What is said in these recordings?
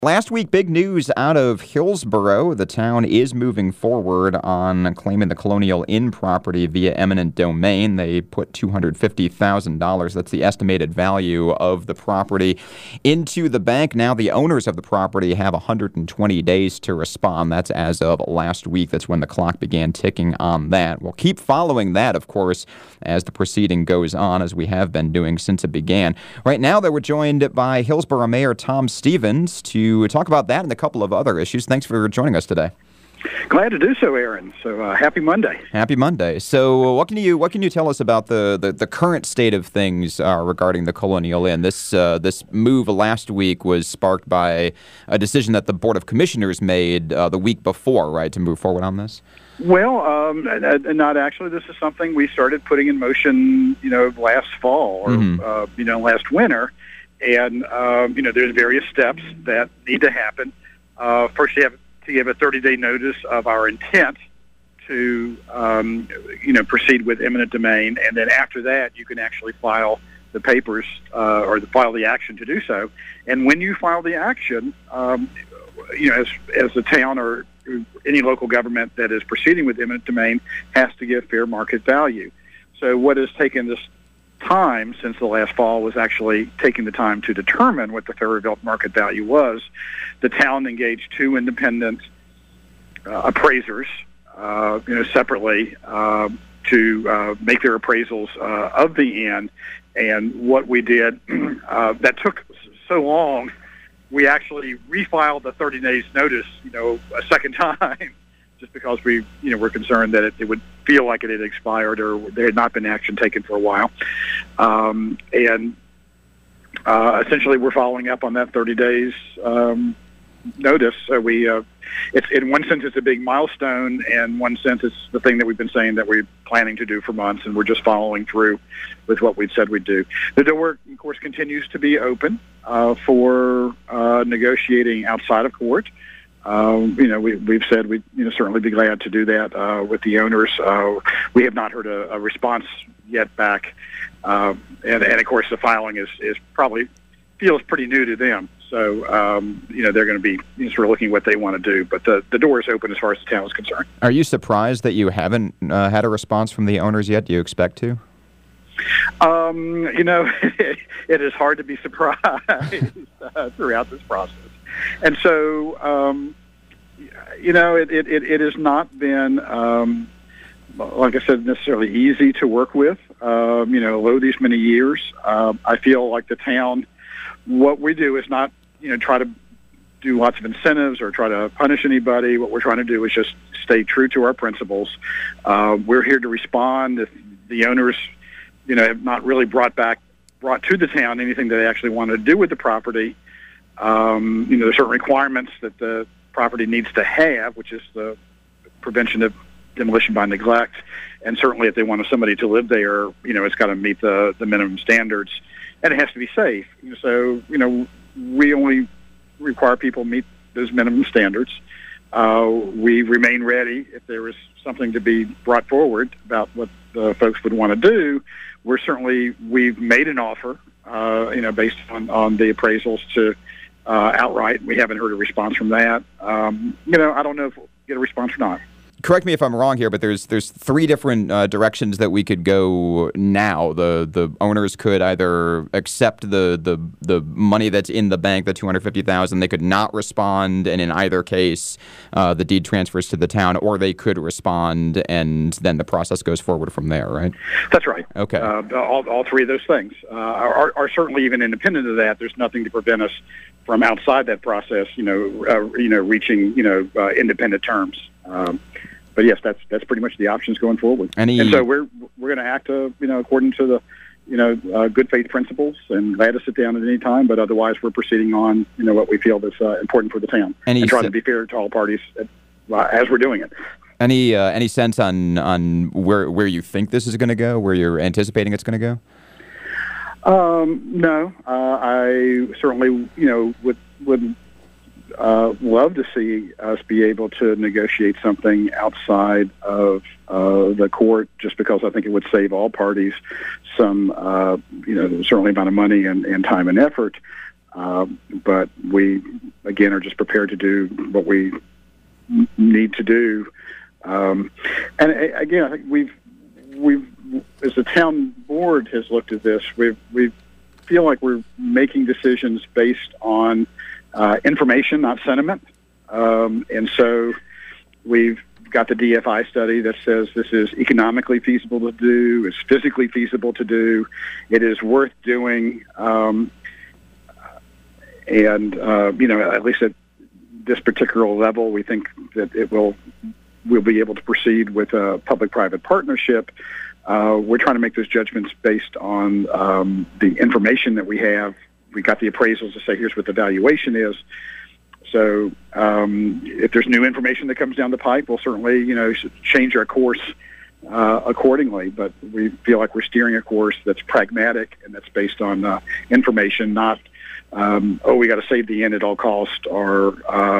Last week, big news out of Hillsborough. The town is moving forward on claiming the Colonial Inn property via eminent domain. They put $250,000, that's the estimated value of the property, into the bank. Now the owners of the property have 120 days to respond. That's as of last week. That's when the clock began ticking on that. We'll keep following that, of course, as the proceeding goes on, as we have been doing since it began. Right now, they were joined by Hillsborough Mayor Tom Stevens to talk about that and a couple of other issues. Thanks for joining us today. Glad to do so, Aaron. So happy Monday. Happy Monday. So what can you tell us about the current state of things regarding the Colonial Inn? This move last week was sparked by a decision that the Board of Commissioners made the week before, right, to move forward on this? Well, not actually. This is something we started putting in motion, last fall or last winter. And, there's various steps that need to happen. First, you have to give a 30-day notice of our intent to, proceed with eminent domain. And then after that, you can actually file the papers or file the action to do so. And when you file the action, as the town or any local government that is proceeding with eminent domain has to give fair market value. So what has taken this time since the last fall was actually taking the time to determine what the fair market value was. The town engaged two independent appraisers, separately to make their appraisals of the inn. And what we did, that took so long, we actually refiled the 30 days notice, a second time, just because we, were concerned that it would feel like it had expired or there had not been action taken for a while. Essentially, we're following up on that 30 days notice. So it's in one sense, it's a big milestone, and in one sense, it's the thing that we've been saying that we're planning to do for months, and we're just following through with what we'd said we'd do. The door, of course, continues to be open for negotiating outside of court. We've said we'd certainly be glad to do that with the owners. We have not heard a response yet back, and of course the filing is probably feels pretty new to them. So they're going to be sort of looking at what they want to do. But the door is open as far as the town is concerned. Are you surprised that you haven't had a response from the owners yet? Do you expect to? It is hard to be surprised throughout this process. And so, it has not been, like I said, necessarily easy to work with, over these many years. I feel like the town, what we do is not, try to do lots of incentives or try to punish anybody. What we're trying to do is just stay true to our principles. We're here to respond if the owners, have not really brought to the town anything that they actually want to do with the property. There's certain requirements that the property needs to have, which is the prevention of demolition by neglect. And certainly if they want somebody to live there, it's got to meet the minimum standards, and it has to be safe. So, we only require people meet those minimum standards. We remain ready if there is something to be brought forward about what the folks would want to do. We've made an offer, based on the appraisals to outright. We haven't heard a response from that. I don't know if we'll get a response or not. Correct me if I'm wrong here, but there's three different directions that we could go now. The owners could either accept the money that's in the bank, the $250,000. They could not respond, and in either case, the deed transfers to the town, or they could respond, and then the process goes forward from there. Right? That's right. Okay. All three of those things are certainly even independent of that. There's nothing to prevent us from outside that process, reaching independent terms. But yes, that's pretty much the options going forward. And so we're going to act, according to the, good faith principles, and glad to sit down at any time. But otherwise, we're proceeding on, what we feel is important for the town, and trying to be fair to all parties as we're doing it. Any sense on where you think this is going to go? Where you're anticipating it's going to go? No, I certainly, would love to see us be able to negotiate something outside of the court, just because I think it would save all parties some, certainly amount of money and time and effort. But we, again, are just prepared to do what we need to do. And again, I think we've as the town board has looked at this, we feel like we're making decisions based on information, not sentiment. And so we've got the DFI study that says this is economically feasible to do, it's physically feasible to do, it is worth doing, and at least at this particular level, we think that we'll be able to proceed with a public-private partnership. We're trying to make those judgments based on the information that we have. We got the appraisals to say here's what the valuation is. So if there's new information that comes down the pipe, we'll certainly, change our course accordingly. But we feel like we're steering a course that's pragmatic and that's based on information, not, we got to save the inn at all cost, or,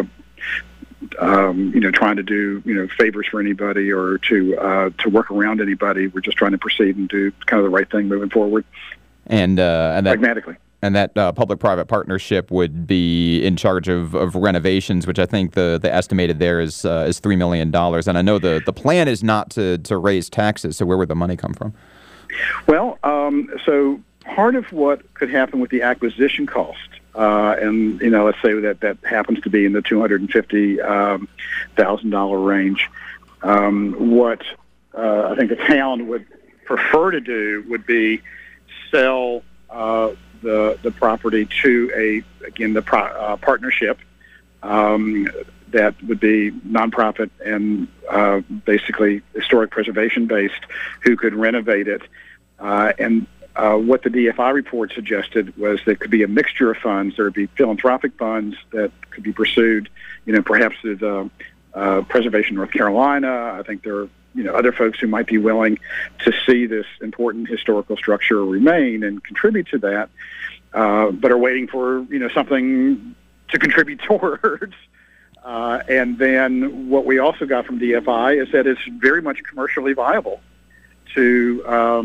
trying to do, favors for anybody or to work around anybody. We're just trying to proceed and do kind of the right thing moving forward. And that pragmatically. And that public-private partnership would be in charge of renovations, which I think the estimated there is $3 million. And I know the plan is not to raise taxes, so where would the money come from? Well, so part of what could happen with the acquisition cost, and let's say that happens to be in the $250,000 range. What I think the town would prefer to do would be sell the property to the partnership that would be nonprofit and basically historic preservation based, who could renovate it. And what the DFI report suggested was there could be a mixture of funds. There would be philanthropic funds that could be pursued, perhaps through the Preservation North Carolina. I think there are other folks who might be willing to see this important historical structure remain and contribute to that, but are waiting for something to contribute towards. And then what we also got from DFI is that it's very much commercially viable to,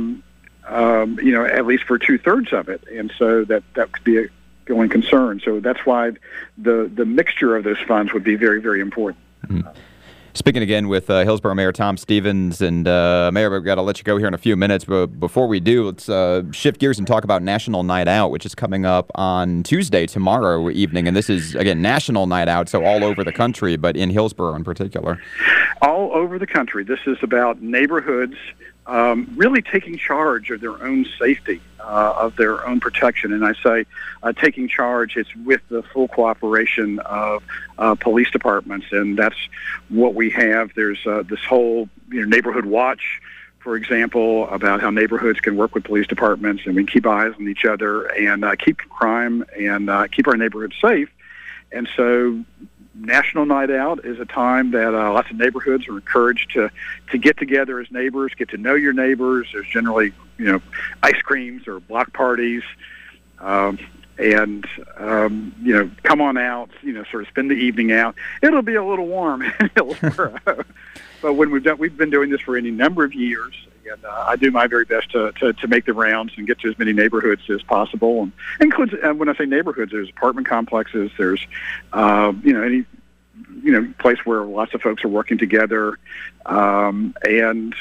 at least for 2/3 of it, and so that could be a going concern. So that's why the mixture of those funds would be very, very important. Mm-hmm. Speaking again with Hillsborough Mayor Tom Stevens, and Mayor, we've got to let you go here in a few minutes, but before we do, let's shift gears and talk about National Night Out, which is coming up on Tuesday, tomorrow evening, and this is, again, National Night Out, so all over the country, but in Hillsborough in particular. All over the country. This is about neighborhoods really taking charge of their own safety, of their own protection. And I say taking charge, it's with the full cooperation of police departments, and that's what we have. There's this whole neighborhood watch, for example, about how neighborhoods can work with police departments, and we keep eyes on each other and keep crime and keep our neighborhoods safe. And so National Night Out is a time that lots of neighborhoods are encouraged to get together as neighbors, get to know your neighbors. There's generally, ice creams or block parties, and come on out, sort of spend the evening out. It'll be a little warm in Hillsborough, but we've been doing this for any number of years, and I do my very best to make the rounds and get to as many neighborhoods as possible. And includes, when I say neighborhoods, there's apartment complexes, there's any place where lots of folks are working together, and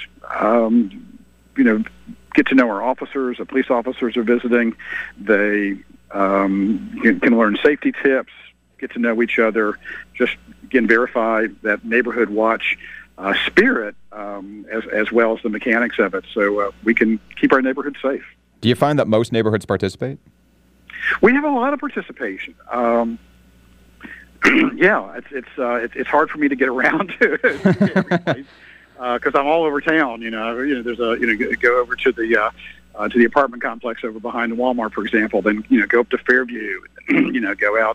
get to know our officers. The police officers are visiting. They can learn safety tips, get to know each other, just again verify that neighborhood watch spirit, as well as the mechanics of it, so we can keep our neighborhood safe. Do you find that most neighborhoods participate? We have a lot of participation. Yeah, it's hard for me to get around to every place because I'm all over town. There's go over to the apartment complex over behind the Walmart, for example. Then go up to Fairview. Go out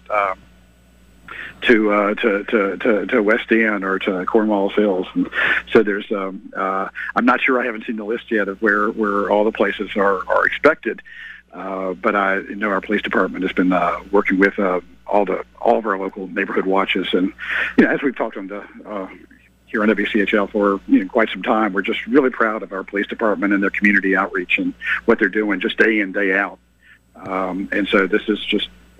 to West End or to Cornwallis Hills. And so there's I'm not sure, I haven't seen the list yet of where all the places are expected, but I know our police department has been working with all of our local neighborhood watches, and as we've talked on here on WCHL for quite some time, we're just really proud of our police department and their community outreach and what they're doing just day in, day out. And so this is just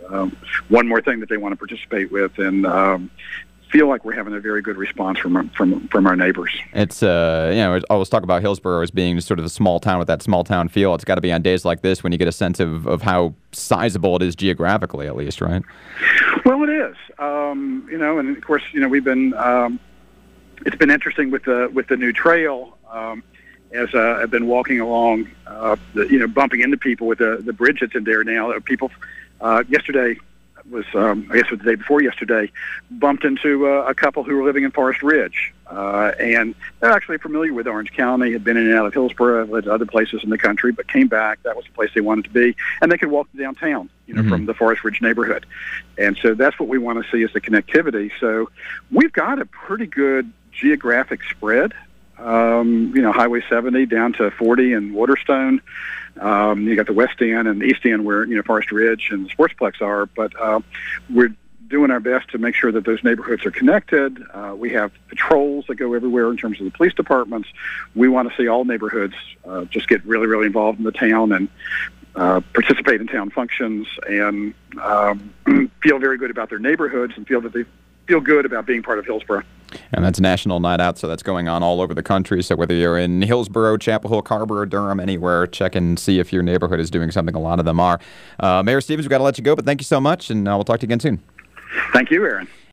one more thing that they want to participate with, and feel like we're having a very good response from our neighbors. It's I always talk about Hillsborough as being sort of a small town with that small town feel. It's got to be on days like this when you get a sense of how sizable it is geographically, at least, right? Well, it is. And of course, we've been. It's been interesting with the new trail. As I've been walking along, bumping into people with the bridge that's in there now. People yesterday was, I guess it was the day before yesterday, bumped into a couple who were living in Forest Ridge. And they're actually familiar with Orange County, had been in and out of Hillsborough, lived other places in the country, but came back. That was the place they wanted to be. And they could walk to downtown, from the Forest Ridge neighborhood. And so that's what we want to see is the connectivity. So we've got a pretty good geographic spread. Highway 70 down to 40 in Waterstone. You got the West End and the East End where, Forest Ridge and the Sportsplex are, but we're doing our best to make sure that those neighborhoods are connected. We have patrols that go everywhere in terms of the police departments. We want to see all neighborhoods just get really, really involved in the town and participate in town functions and feel very good about their neighborhoods and feel that they feel good about being part of Hillsborough. And that's National Night Out, so that's going on all over the country. So whether you're in Hillsborough, Chapel Hill, Carrboro, Durham, anywhere, check and see if your neighborhood is doing something. A lot of them are. Mayor Stevens, we've got to let you go, but thank you so much, and we'll talk to you again soon. Thank you, Aaron.